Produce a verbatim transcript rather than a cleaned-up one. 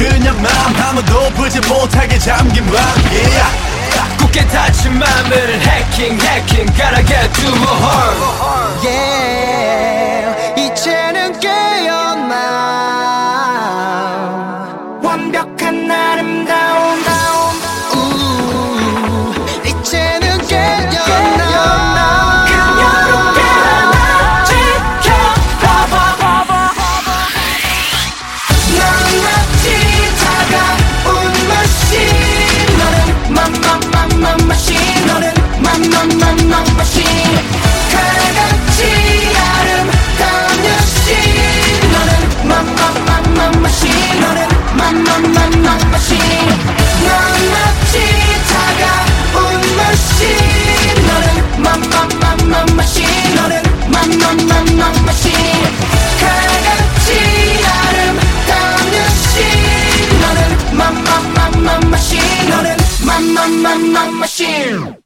그냥 맘 아무도 보지 못하게 잠긴 밤 yeah. 굳게 닫힌 맘을 해킹 해킹 Gotta get to my heart yeah. 이제는 깨어나 완벽한 아름다움 uh, 이제는 깨어나 그녀로 깨어나 지켜봐봐 넌 마치 차가운 머신 너는 맘맘맘맘 머신 너는 맘맘맘맘 머신 칼같이 아름다운 여신 너는 맘맘맘맘 머신 너는 맘맘맘맘 머신 넌 마치 차가운 머신 너는 맘맘맘맘 머신 너는 맘맘맘맘 머신 칼같이 아름다운 여신 너는 맘맘맘맘 머신 너는 맘맘맘맘 머신